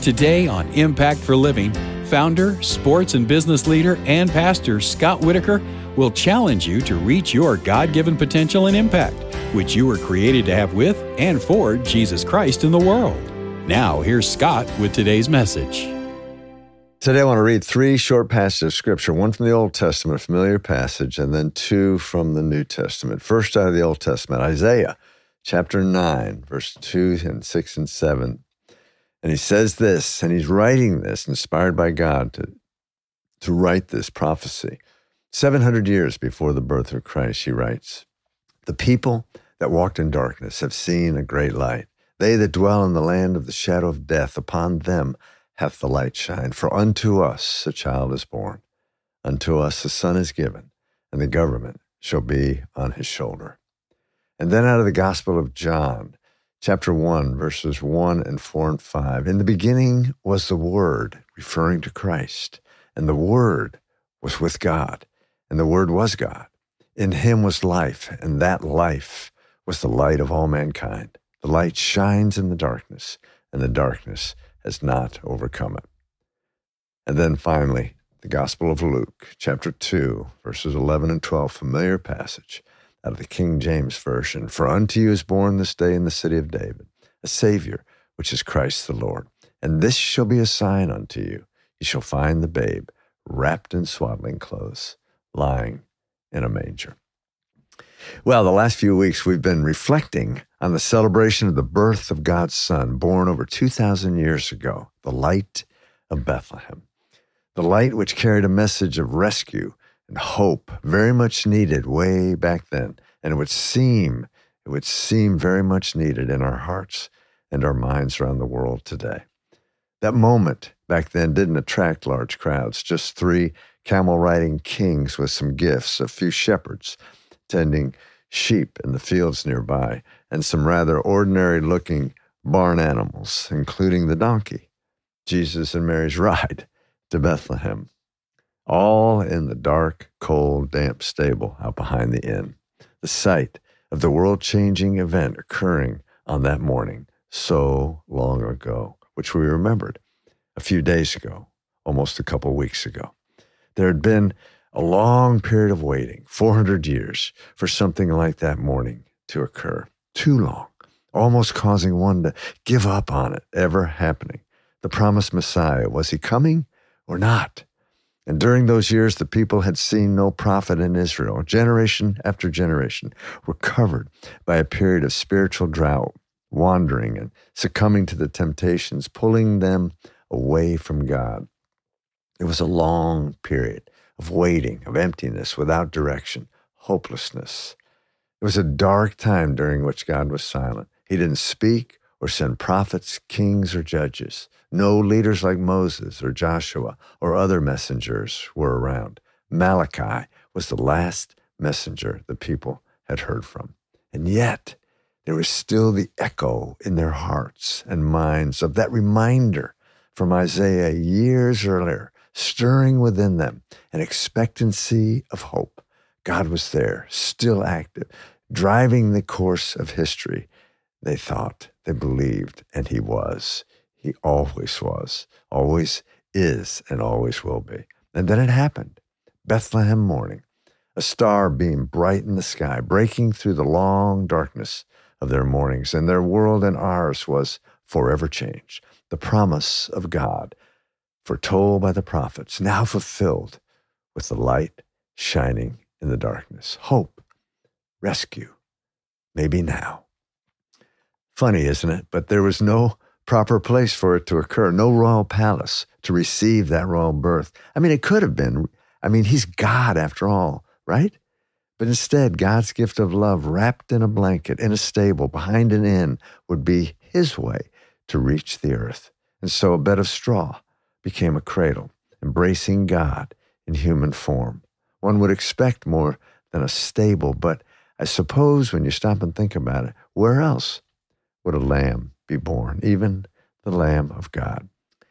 Today on Impact for Living, founder, sports and business leader, and pastor Scott Whitaker will challenge you to reach your God-given potential and impact, which you were created to have with and for Jesus Christ in the world. Now, here's Scott with today's message. Today I want to read 3 short passages of Scripture, one from the Old Testament, a familiar passage, and then 2 from the New Testament. First out of the Old Testament, Isaiah chapter 9, verse 2 and 6 and 7. And he says this, and he's writing this, inspired by God to write this prophecy. 700 years before the birth of Christ, he writes, "The people that walked in darkness have seen a great light. They that dwell in the land of the shadow of death, upon them hath the light shined. For unto us a child is born, unto us a son is given, and the government shall be on his shoulder." And then out of the Gospel of John, chapter 1, verses 1 and 4 and 5. "In the beginning was the Word," referring to Christ, "and the Word was with God, and the Word was God. In him was life, and that life was the light of all mankind. The light shines in the darkness, and the darkness has not overcome it." And then finally, the Gospel of Luke, chapter 2, verses 11 and 12, familiar passage out of the King James Version. "For unto you is born this day in the city of David a Savior, which is Christ the Lord. And this shall be a sign unto you. You shall find the babe wrapped in swaddling clothes, lying in a manger." Well, the last few weeks we've been reflecting on the celebration of the birth of God's Son, born over 2,000 years ago, the light of Bethlehem. The light which carried a message of rescue and hope, very much needed way back then, and it would seem very much needed in our hearts and our minds around the world today. That moment back then didn't attract large crowds, just 3 camel-riding kings with some gifts, a few shepherds tending sheep in the fields nearby, and some rather ordinary-looking barn animals, including the donkey, Jesus and Mary's ride to Bethlehem. All in the dark, cold, damp stable out behind the inn. The sight of the world-changing event occurring on that morning so long ago, which we remembered a few days ago, almost a couple weeks ago. There had been a long period of waiting, 400 years, for something like that morning to occur. Too long, almost causing one to give up on it ever happening. The promised Messiah, was he coming or not? And during those years, the people had seen no prophet in Israel. Generation after generation were covered by a period of spiritual drought, wandering and succumbing to the temptations, pulling them away from God. It was a long period of waiting, of emptiness, without direction, hopelessness. It was a dark time during which God was silent. He didn't speak or send prophets, kings, or judges. No leaders like Moses or Joshua or other messengers were around. Malachi was the last messenger the people had heard from. And yet, there was still the echo in their hearts and minds of that reminder from Isaiah years earlier, stirring within them an expectancy of hope. God was there, still active, driving the course of history. They thought, they believed, and he was. He always was, always is, and always will be. And then it happened. Bethlehem morning, a star beamed bright in the sky, breaking through the long darkness of their mornings, and their world and ours was forever changed. The promise of God, foretold by the prophets, now fulfilled with the light shining in the darkness. Hope, rescue, maybe now. Funny, isn't it? But there was no proper place for it to occur, no royal palace to receive that royal birth. I mean, it could have been. I mean, he's God after all, right? But instead, God's gift of love wrapped in a blanket, in a stable, behind an inn, would be his way to reach the earth. And so a bed of straw became a cradle, embracing God in human form. One would expect more than a stable, but I suppose when you stop and think about it, where else would a lamb be born, even the Lamb of God?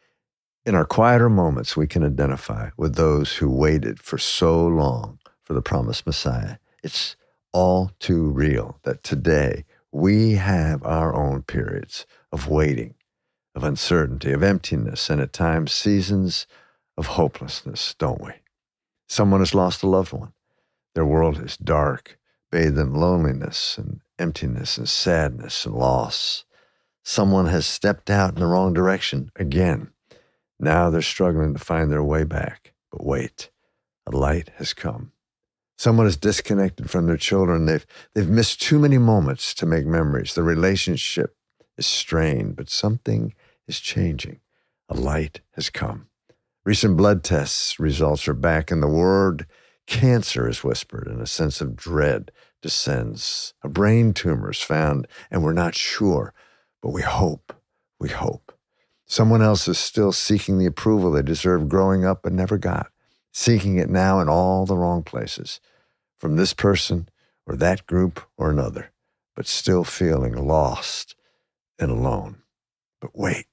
In our quieter moments, we can identify with those who waited for so long for the promised Messiah. It's all too real that today we have our own periods of waiting, of uncertainty, of emptiness, and at times seasons of hopelessness, don't we? Someone has lost a loved one. Their world is dark, bathed in loneliness and emptiness and sadness and loss. Someone has stepped out in the wrong direction again. Now they're struggling to find their way back. But wait, a light has come. Someone is disconnected from their children. They've missed too many moments to make memories. The relationship is strained, but something is changing. A light has come. Recent blood tests results are back, and the word cancer is whispered, and a sense of dread descends. A brain tumor is found, and we're not sure, but we hope. We hope. Someone else is still seeking the approval they deserved growing up but never got, seeking it now in all the wrong places, from this person or that group or another, but still feeling lost and alone. But wait.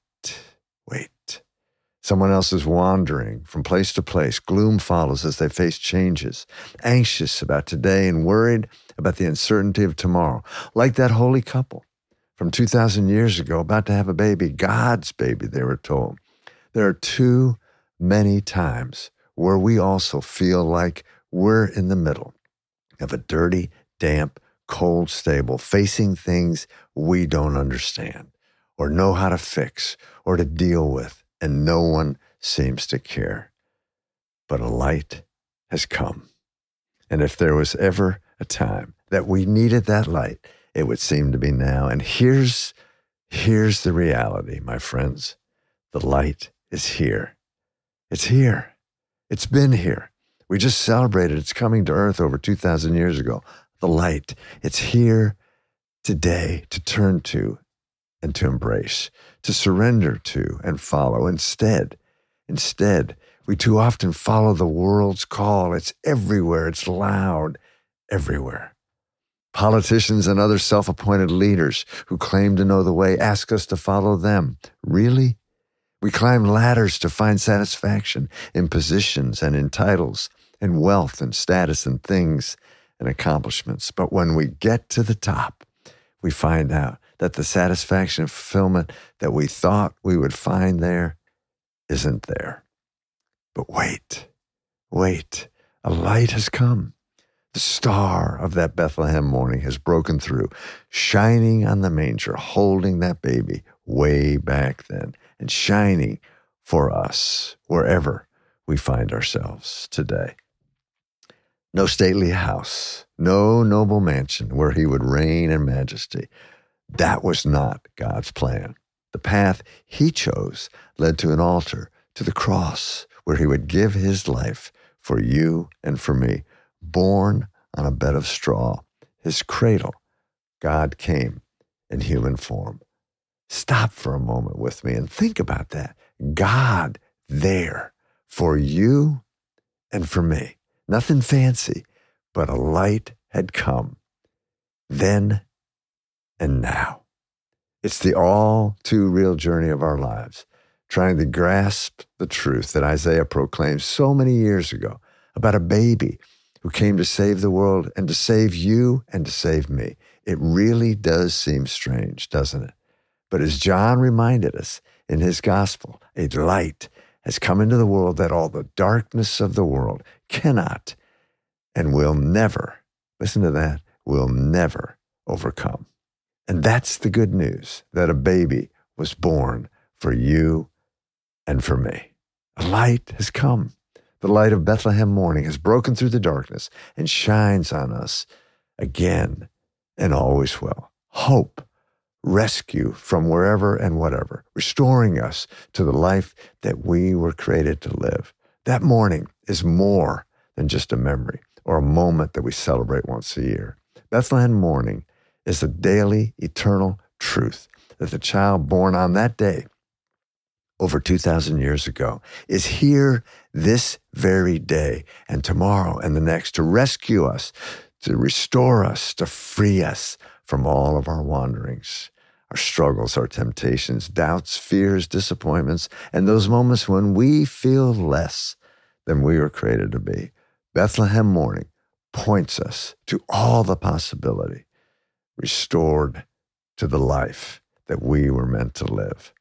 Someone else is wandering from place to place. Gloom follows as they face changes, anxious about today and worried about the uncertainty of tomorrow. Like that holy couple from 2,000 years ago, about to have a baby, God's baby, they were told. There are too many times where we also feel like we're in the middle of a dirty, damp, cold stable, facing things we don't understand or know how to fix or to deal with, and no one seems to care. But a light has come. And if there was ever a time that we needed that light, it would seem to be now. And here's the reality, my friends. The light is here. It's here. It's been here. We just celebrated its coming to earth over 2,000 years ago. The light, it's here today to turn to and to embrace, to surrender to and follow. Instead, we too often follow the world's call. It's everywhere. It's loud everywhere. Politicians and other self-appointed leaders who claim to know the way ask us to follow them. Really? We climb ladders to find satisfaction in positions and in titles and wealth and status and things and accomplishments. But when we get to the top, we find out that the satisfaction and fulfillment that we thought we would find there isn't there. But wait, a light has come. The star of that Bethlehem morning has broken through, shining on the manger, holding that baby way back then, and shining for us wherever we find ourselves today. No stately house, no noble mansion where he would reign in majesty. That was not God's plan. The path he chose led to an altar, to the cross, where he would give his life for you and for me. Born on a bed of straw, his cradle, God came in human form. Stop for a moment with me and think about that. God there for you and for me. Nothing fancy, but a light had come. Then and now. It's the all too real journey of our lives, trying to grasp the truth that Isaiah proclaimed so many years ago about a baby who came to save the world and to save you and to save me. It really does seem strange, doesn't it? But as John reminded us in his gospel, a light has come into the world that all the darkness of the world cannot and will never, listen to that, will never overcome. And that's the good news, that a baby was born for you and for me. A light has come. The light of Bethlehem morning has broken through the darkness and shines on us again and always will. Hope, rescue from wherever and whatever, restoring us to the life that we were created to live. That morning is more than just a memory or a moment that we celebrate once a year. Bethlehem morning is a daily, eternal truth that the child born on that day over 2,000 years ago is here this very day and tomorrow and the next to rescue us, to restore us, to free us from all of our wanderings, our struggles, our temptations, doubts, fears, disappointments, and those moments when we feel less than we were created to be. Bethlehem morning points us to all the possibility, restored to the life that we were meant to live.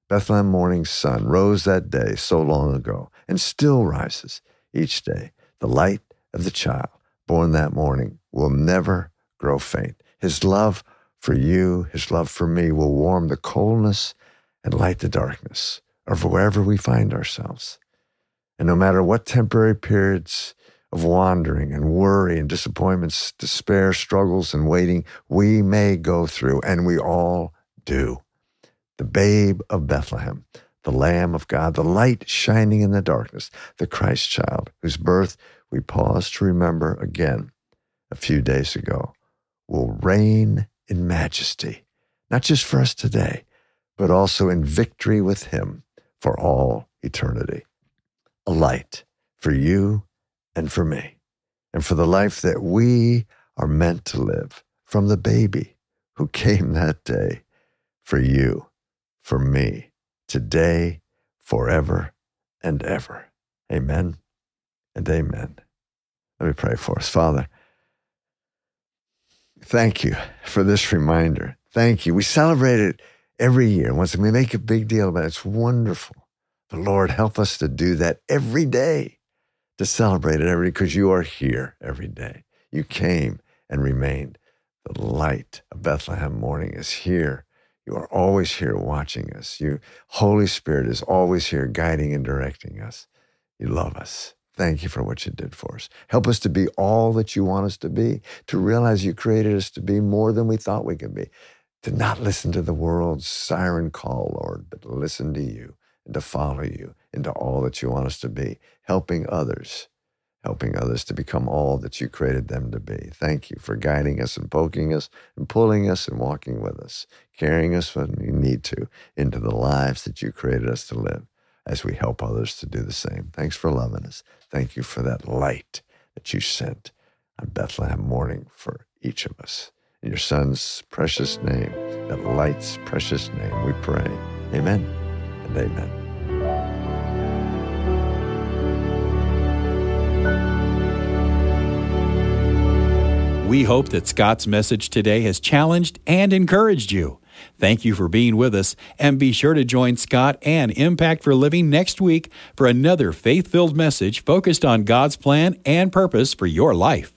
Bethlehem morning sun rose that day so long ago and still rises each day. The light of the child born that morning will never grow faint. His love for you, his love for me will warm the coldness and light the darkness of wherever we find ourselves. And no matter what temporary periods of wandering and worry and disappointments, despair, struggles, and waiting we may go through, and we all do, the babe of Bethlehem, the Lamb of God, the light shining in the darkness, the Christ child, whose birth we pause to remember again a few days ago, will reign in majesty, not just for us today, but also in victory with him for all eternity. A light for you and for me, and for the life that we are meant to live, from the baby who came that day for you, for me, today, forever, and ever. Amen and amen. Let me pray for us. Father, thank you for this reminder. Thank you. We celebrate it every year. Once we make a big deal about it, it's wonderful. But Lord, help us to do that every day, to celebrate it every day, because you are here every day. You came and remained. The light of Bethlehem morning is here. You are always here watching us. You, Holy Spirit, is always here guiding and directing us. You love us. Thank you for what you did for us. Help us to be all that you want us to be, to realize you created us to be more than we thought we could be, to not listen to the world's siren call, Lord, but to listen to you and to follow you into all that you want us to be, helping others to become all that you created them to be. Thank you for guiding us and poking us and pulling us and walking with us, carrying us when we need to into the lives that you created us to live as we help others to do the same. Thanks for loving us. Thank you for that light that you sent on Bethlehem morning for each of us. In your Son's precious name, that light's precious name, we pray. Amen and amen. We hope that Scott's message today has challenged and encouraged you. Thank you for being with us, and be sure to join Scott and Impact for Living next week for another faith-filled message focused on God's plan and purpose for your life.